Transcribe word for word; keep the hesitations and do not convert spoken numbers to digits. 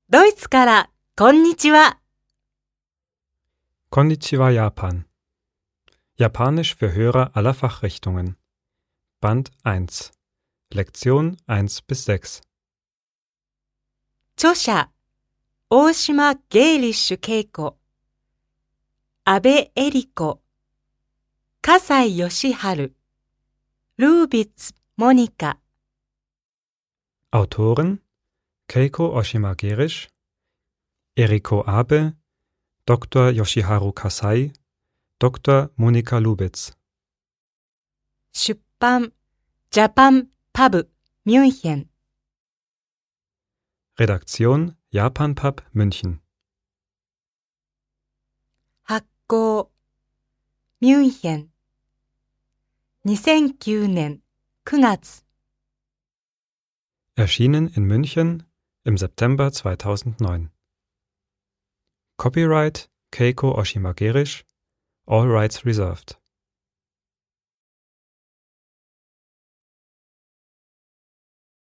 ドイツからこんにちは。 Konnichiwa Japan. Japanisch für Hörer aller Fachrichtungen. Band eins. Lektion eins bis sechs. 著者、大島ゲイリッシュ恵子、安部恵里子、笠井義治、ルービッツ・モニカ。 Autoren: Keiko Oshima-Gerisch, Eriko Abe, Doktor Yoshiharu Kasai, Doktor Monika Lubitz. 出版、ジャパンパブ、ミュンヘン。 Redaktion Japan Pub München. 発行、ミュンヘン。にせんきゅうねんくがつ。 Erschienen in München im September zweitausendneun. Copyright Keiko Oshima-Gerisch, all rights reserved.